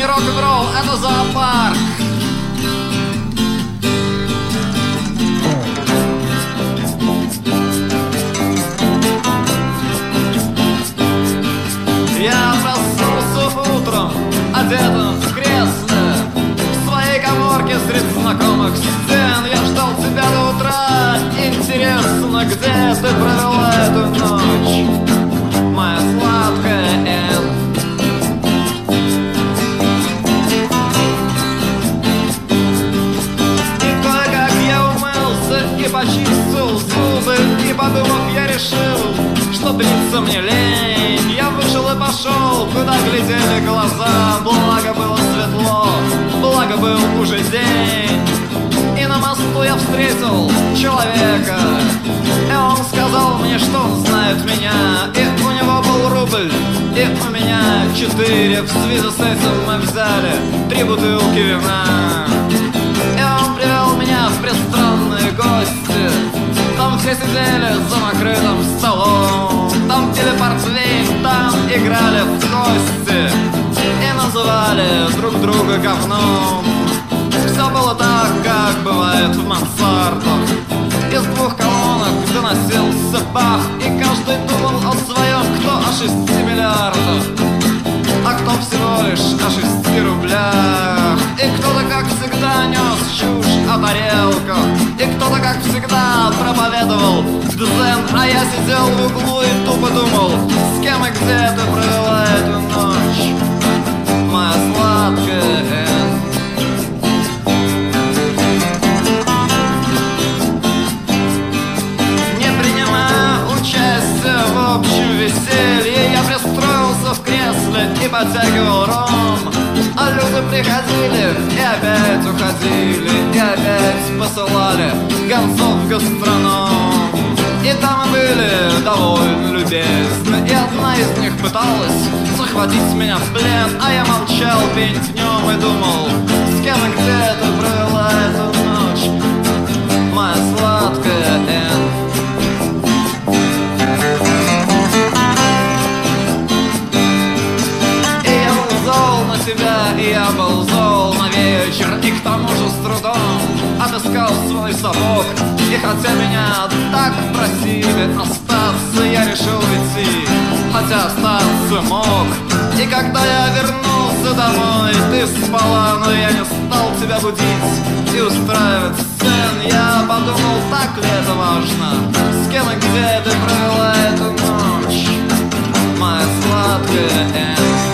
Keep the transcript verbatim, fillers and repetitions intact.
не рок-н-ролл, это зоопарк. Я проснулся утром, одетым в кресло, в своей каморке среди знакомых стен. Я ждал тебя до утра. Интересно, где ты провела эту ночь, моя сладкая Энн? И кое-как я умылся и почистил зубы, и, подумав, я решил, что бриться мне лень. Я вышел и пошел, куда глядели глаза. Благо было светло, благо был уже день. И на мосту я встретил человека, и он сказал мне, что он знает меня. И у него был рубль, и у меня четыре. В связи с этим мы взяли три бутылки вина. И он привел меня в пристранные гости. Там все сидели за накрытым столом, там пили портвейн, там играли в кости и называли друг друга говном. Все было так, как бывает в мансардах. Из двух колонок доносился бах, и каждый думал о своем, кто о шести миллиардах, а кто всего лишь о шести рублях. И кто-то, как всегда, нес чушь о тарелках, и кто-то, как всегда, проповедовал дзен. А я сидел в углу и тупо думал, с кем и где ты провела эту ночь, моя сладкая Энн. Не принимая участия в общем веселье, я пристроился в кресле и подтягивал ром. А люди приходили и опять уходили, и опять посылали гонцов в гастроном. И там были довольно любезны, и одна из них пыталась захватить меня в плен. А я молчал пень днем и думал, с кем и где ты провела эту ночь, моя сладкая Энн. Тебя, и я был зол на вечер, и к тому же с трудом отыскал свой совок. И хотя меня так просили остаться, я решил уйти, хотя остаться мог. И когда я вернулся домой, ты спала, но я не стал тебя будить и устраивать сцен. Я подумал, так ли это важно, с кем и где ты провела эту ночь, моя сладкая Энн.